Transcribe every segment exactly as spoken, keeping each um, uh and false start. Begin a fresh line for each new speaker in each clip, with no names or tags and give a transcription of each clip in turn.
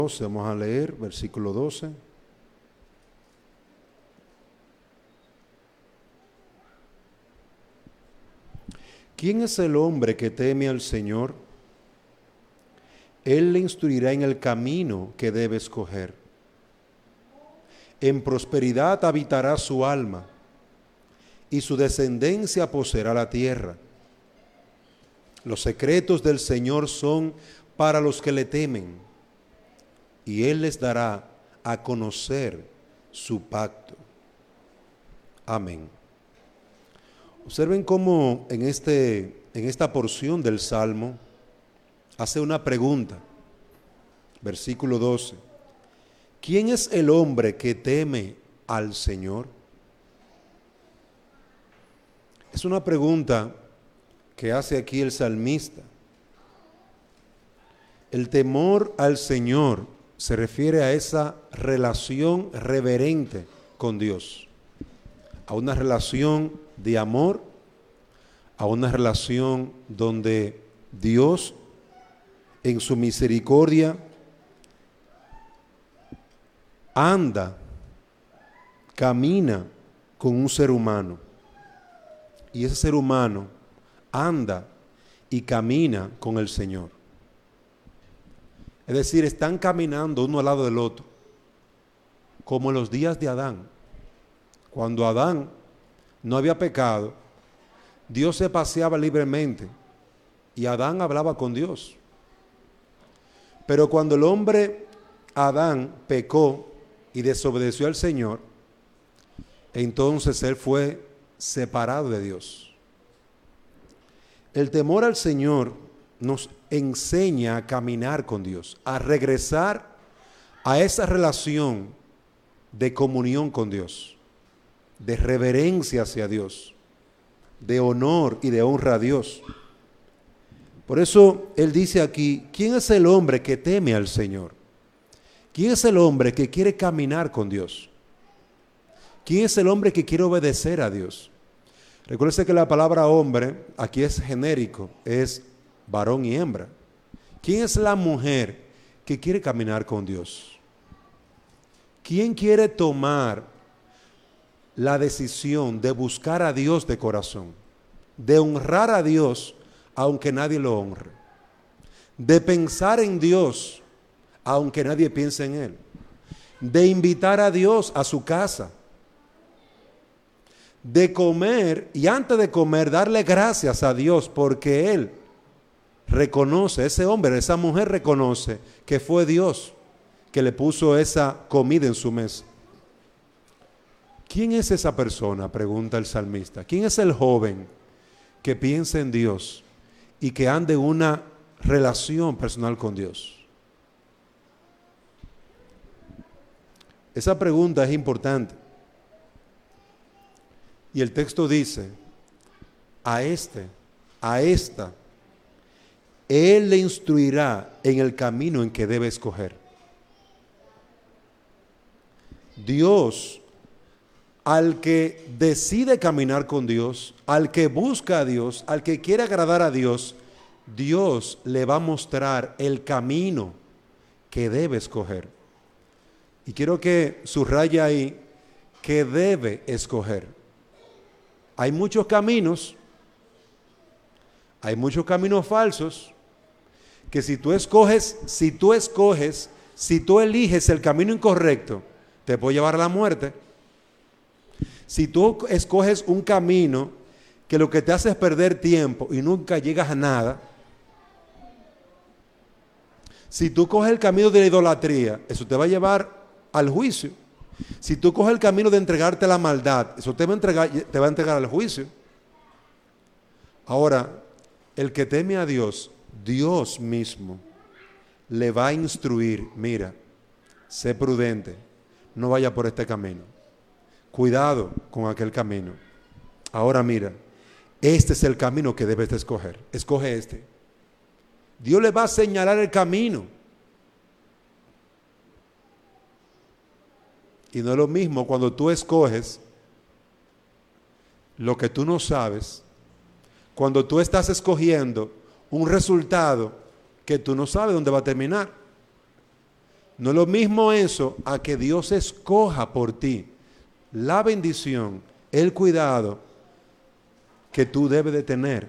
Vamos a leer versículo doce. ¿Quién es el hombre que teme al Señor? Él le instruirá en el camino que debe escoger. En prosperidad habitará su alma, y su descendencia poseerá la tierra. Los secretos del Señor son para los que le temen, y Él les dará a conocer su pacto. Amén. Observen cómo en, este, en esta porción del Salmo hace una pregunta. Versículo doce. ¿Quién es el hombre que teme al Señor? Es una pregunta que hace aquí el salmista. El temor al Señor se refiere a esa relación reverente con Dios, a una relación de amor, a una relación donde Dios en su misericordia anda, camina con un ser humano, y ese ser humano anda y camina con el Señor. Es decir, están caminando uno al lado del otro, como en los días de Adán. Cuando Adán no había pecado, Dios se paseaba libremente y Adán hablaba con Dios. Pero cuando el hombre Adán pecó y desobedeció al Señor, entonces él fue separado de Dios. El temor al Señor nos enseña a caminar con Dios, a regresar a esa relación de comunión con Dios, de reverencia hacia Dios, de honor y de honra a Dios. Por eso Él dice aquí, ¿quién es el hombre que teme al Señor? ¿Quién es el hombre que quiere caminar con Dios? ¿Quién es el hombre que quiere obedecer a Dios? Recuérdese que la palabra hombre aquí es genérico, es varón y hembra. ¿Quién es la mujer que quiere caminar con Dios? ¿Quién quiere tomar la decisión de buscar a Dios de corazón, de honrar a Dios aunque nadie lo honre, de pensar en Dios aunque nadie piense en Él, de invitar a Dios a su casa, de comer y antes de comer darle gracias a Dios porque Él reconoce, ese hombre, esa mujer reconoce que fue Dios que le puso esa comida en su mesa? ¿Quién es esa persona?, pregunta el salmista. ¿Quién es el joven que piensa en Dios y que ande en una relación personal con Dios? Esa pregunta es importante. Y el texto dice, a este, a esta, Él le instruirá en el camino en que debe escoger. Dios, al que decide caminar con Dios, al que busca a Dios, al que quiere agradar a Dios, Dios le va a mostrar el camino que debe escoger. Y quiero que subraye ahí que debe escoger. Hay muchos caminos, hay muchos caminos falsos, que si tú escoges, si tú escoges, si tú eliges el camino incorrecto, te puede llevar a la muerte. Si tú escoges un camino que lo que te hace es perder tiempo y nunca llegas a nada, si tú coges el camino de la idolatría, eso te va a llevar al juicio. Si tú coges el camino de entregarte a la maldad, eso te va a entregar, te va a entregar al juicio. Ahora, el que teme a Dios, Dios mismo le va a instruir. Mira, sé prudente, no vaya por este camino. Cuidado con aquel camino. Ahora mira, este es el camino que debes de escoger. Escoge este. Dios le va a señalar el camino. Y no es lo mismo cuando tú escoges lo que tú no sabes, cuando tú estás escogiendo un resultado que tú no sabes dónde va a terminar. No es lo mismo eso a que Dios escoja por ti la bendición, el cuidado que tú debes de tener.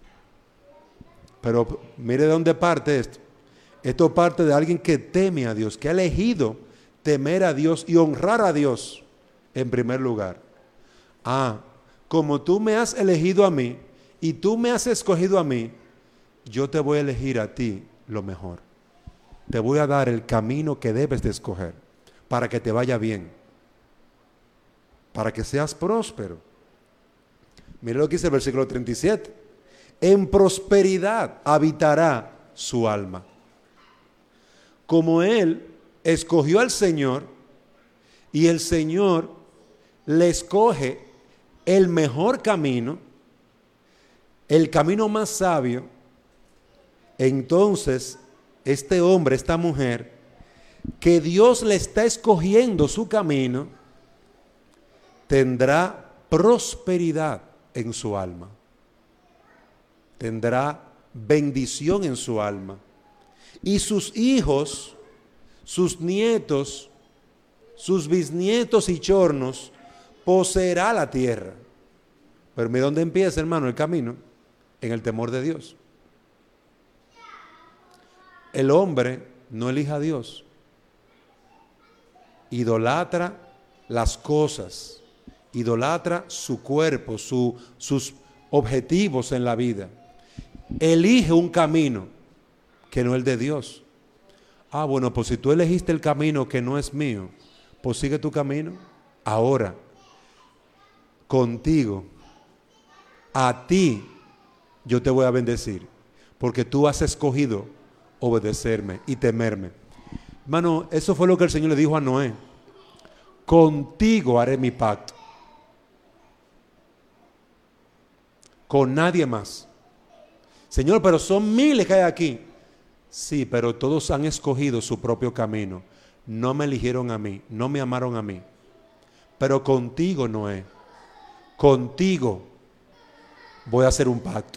Pero mire de dónde parte esto. Esto parte de alguien que teme a Dios, que ha elegido temer a Dios y honrar a Dios en primer lugar. Ah, como tú me has elegido a mí y tú me has escogido a mí, yo te voy a elegir a ti lo mejor. Te voy a dar el camino que debes de escoger para que te vaya bien, para que seas próspero. Mire lo que dice el versículo treinta y siete. En prosperidad habitará su alma. Como él escogió al Señor y el Señor le escoge el mejor camino, el camino más sabio, entonces este hombre, esta mujer, que Dios le está escogiendo su camino, tendrá prosperidad en su alma, tendrá bendición en su alma, y sus hijos, sus nietos, sus bisnietos y chornos poseerá la tierra. Pero mira dónde empieza, hermano, el camino: en el temor de Dios. El hombre no elija a Dios, idolatra las cosas, idolatra su cuerpo, su, sus objetivos en la vida, elige un camino que no es el de Dios. Ah, bueno, pues si tú elegiste el camino que no es mío, pues sigue tu camino. Ahora, contigo, a ti, yo te voy a bendecir, porque tú has escogido obedecerme y temerme. Hermano, eso fue lo que el Señor le dijo a Noé: contigo haré mi pacto, con nadie más. Señor, pero son miles que hay aquí. Sí, pero todos han escogido su propio camino. No me eligieron a mí, no me amaron a mí. Pero contigo, Noé, contigo voy a hacer un pacto.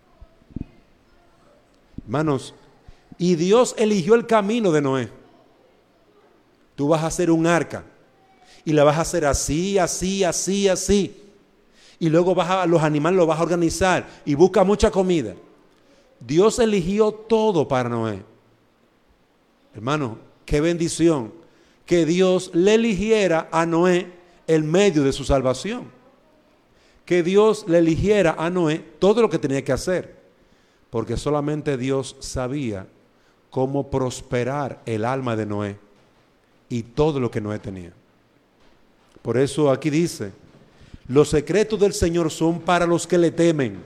Hermanos, y Dios eligió el camino de Noé. Tú vas a hacer un arca y la vas a hacer así, así, así, así. Y luego vas a, los animales los vas a organizar y busca mucha comida. Dios eligió todo para Noé. Hermano, qué bendición que Dios le eligiera a Noé el medio de su salvación. Que Dios le eligiera a Noé todo lo que tenía que hacer. Porque solamente Dios sabía cómo prosperar el alma de Noé y todo lo que Noé tenía. Por eso aquí dice: los secretos del Señor son para los que le temen,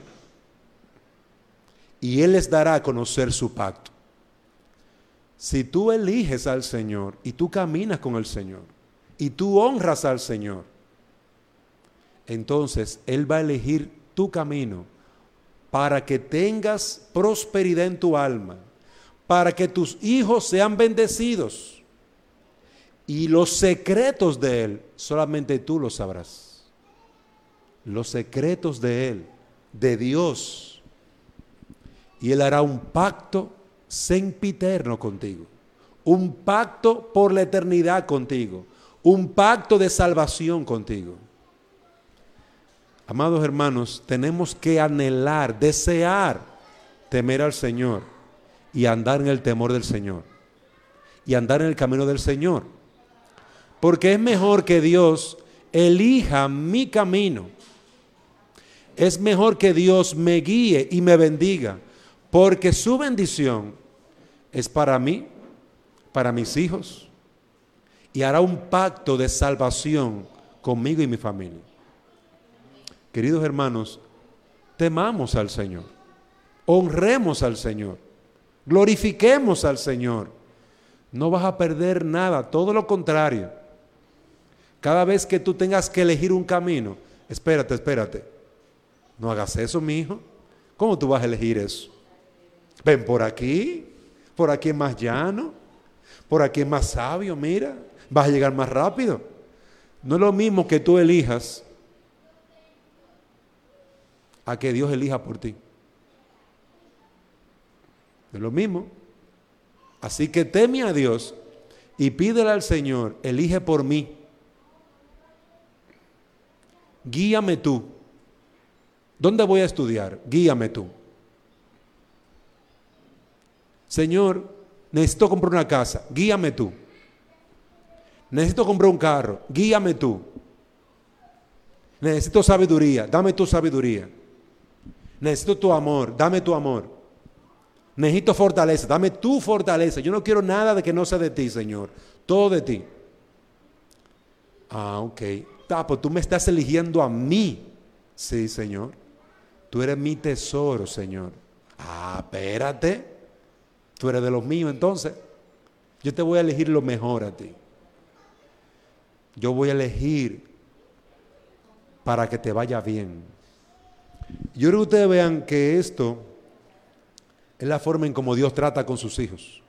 y Él les dará a conocer su pacto. Si tú eliges al Señor y tú caminas con el Señor y tú honras al Señor, entonces Él va a elegir tu camino para que tengas prosperidad en tu alma, para que tus hijos sean bendecidos. Y los secretos de Él solamente tú los sabrás. Los secretos de Él, de Dios. Y Él hará un pacto sempiterno contigo, un pacto por la eternidad contigo, un pacto de salvación contigo. Amados hermanos, tenemos que anhelar, desear temer al Señor y andar en el temor del Señor y andar en el camino del Señor, porque es mejor que Dios elija mi camino, es mejor que Dios me guíe y me bendiga, porque su bendición es para mí, para mis hijos, y hará un pacto de salvación conmigo y mi familia. Queridos hermanos, temamos al Señor, honremos al Señor, glorifiquemos al Señor. No vas a perder nada, todo lo contrario. Cada vez que tú tengas que elegir un camino, espérate, espérate, no hagas eso, mi hijo. ¿Cómo tú vas a elegir eso? Ven por aquí, por aquí es más llano, por aquí es más sabio, mira, vas a llegar más rápido. No es lo mismo que tú elijas a que Dios elija por ti. Es lo mismo. Así que teme a Dios y pídele al Señor, elige por mí. Guíame tú. ¿Dónde voy a estudiar? Guíame tú. Señor, necesito comprar una casa. Guíame tú. Necesito comprar un carro. Guíame tú. Necesito sabiduría. Dame tu sabiduría. Necesito tu amor. Dame tu amor. Necesito fortaleza. Dame tu fortaleza. Yo no quiero nada de que no sea de ti, Señor. Todo de ti. Ah, ok. Ah, pues tú me estás eligiendo a mí. Sí, Señor. Tú eres mi tesoro, Señor. Ah, espérate. Tú eres de los míos, entonces. Yo te voy a elegir lo mejor a ti. Yo voy a elegir para que te vaya bien. Yo quiero que ustedes vean que esto es la forma en cómo Dios trata con sus hijos.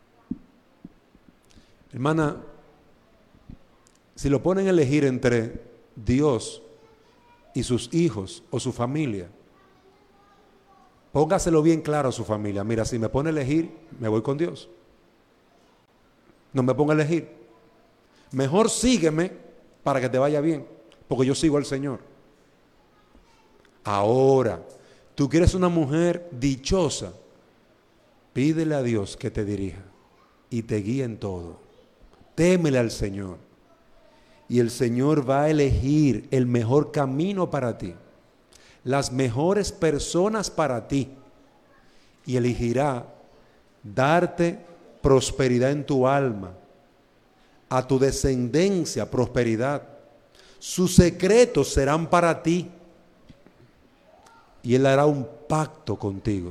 Hermana, si lo ponen a elegir entre Dios y sus hijos o su familia, póngaselo bien claro a su familia. Mira, si me pone a elegir, me voy con Dios. No me ponga a elegir. Mejor sígueme para que te vaya bien, porque yo sigo al Señor. Ahora, tú quieres una mujer dichosa, pídele a Dios que te dirija y te guíe en todo. Témele al Señor y el Señor va a elegir el mejor camino para ti, las mejores personas para ti, y elegirá darte prosperidad en tu alma, a tu descendencia prosperidad. Sus secretos serán para ti y Él hará un pacto contigo,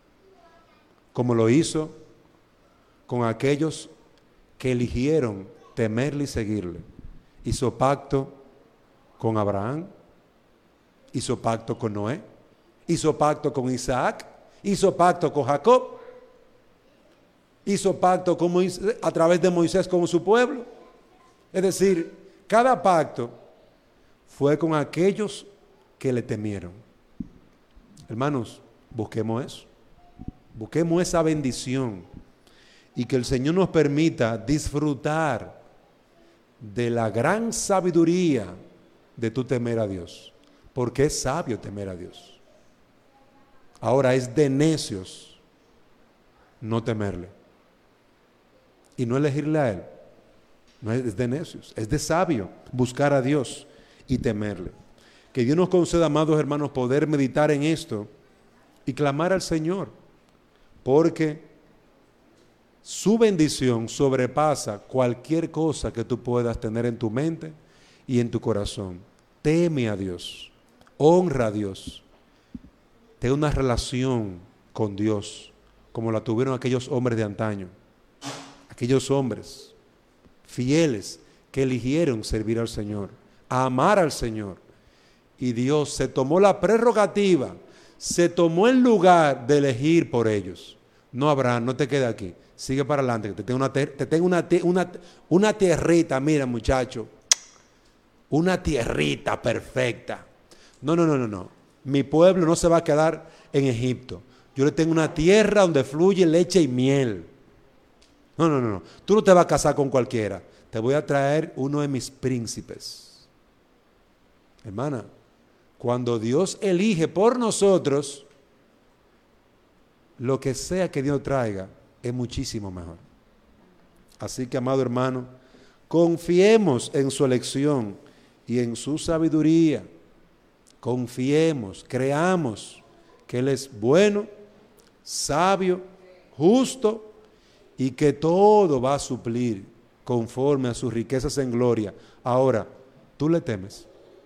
como lo hizo con aquellos que eligieron temerle y seguirle. Hizo pacto con Abraham, hizo pacto con Noé, hizo pacto con Isaac, hizo pacto con Jacob, hizo pacto con Moisés, a través de Moisés con su pueblo. Es decir, cada pacto fue con aquellos que le temieron. Hermanos, busquemos eso, busquemos esa bendición y que el Señor nos permita disfrutar de la gran sabiduría de tu temer a Dios, porque es sabio temer a Dios. Ahora, es de necios no temerle y no elegirle a Él. No es de necios, es de sabio buscar a Dios y temerle. Que Dios nos conceda, amados hermanos, poder meditar en esto y clamar al Señor, porque su bendición sobrepasa cualquier cosa que tú puedas tener en tu mente y en tu corazón. Teme a Dios, honra a Dios, ten una relación con Dios como la tuvieron aquellos hombres de antaño, aquellos hombres fieles que eligieron servir al Señor, amar al Señor. Y Dios se tomó la prerrogativa, se tomó el lugar de elegir por ellos. No, Abraham, no te quedes aquí, sigue para adelante, que te tengo una, te tengo una, una, una tierrita, mira muchacho, una tierrita perfecta. No, no, no, no, no. Mi pueblo no se va a quedar en Egipto. Yo le tengo una tierra donde fluye leche y miel. No, no, no, no. Tú no te vas a casar con cualquiera. Te voy a traer uno de mis príncipes. Hermana, cuando Dios elige por nosotros, lo que sea que Dios traiga es muchísimo mejor. Así que, amado hermano, confiemos en su elección y en su sabiduría. Confiemos, creamos que Él es bueno, sabio, justo y que todo va a suplir conforme a sus riquezas en gloria. Ahora, ¿tú le temes?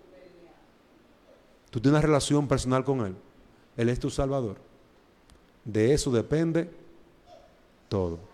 ¿Tú tienes una relación personal con Él? Él es tu Salvador. De eso depende todo.